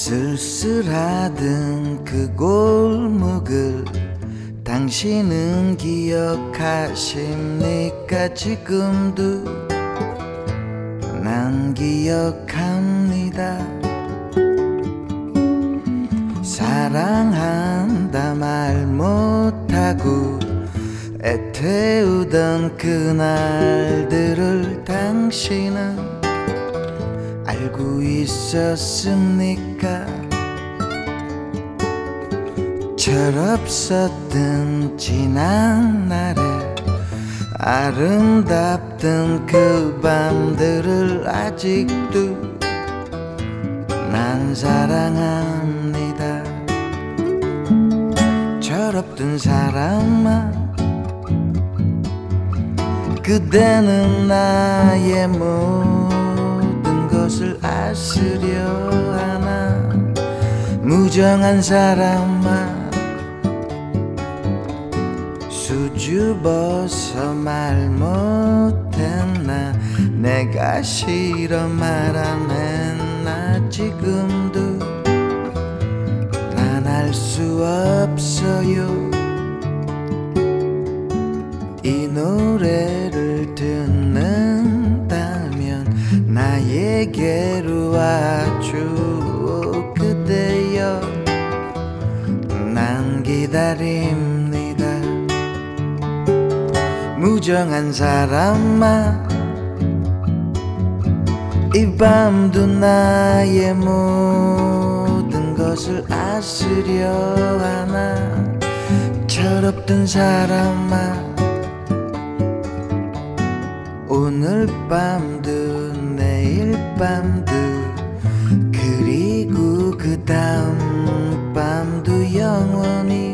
쓸쓸하던 그 골목을 당신은 기억하십니까? 지금도 난 기억합니다. 사랑한다 말 못하고 애태우던 그날들을 당신은 알고 있었습니까? 철없었던 지난날에 아름답던 그 밤들을 아직도 난 사랑합니다. 철없던 사람아, 그대는 나의 모든 것을 아시려 하나? 무정한 사람아, 수줍어서 말 못했나? 내가 싫어 말 안 했나? 지금도 난 알 수 없어요. 이 노래를 듣는다면 나에게로 와줘. 그대여 난 기다립니다. 무정한 사람아, 이 밤도 나의 모든 것을 아시려 하나? 철없던 사람아, 오늘 밤도 내일 밤도 그리고 그 다음 밤도 영원히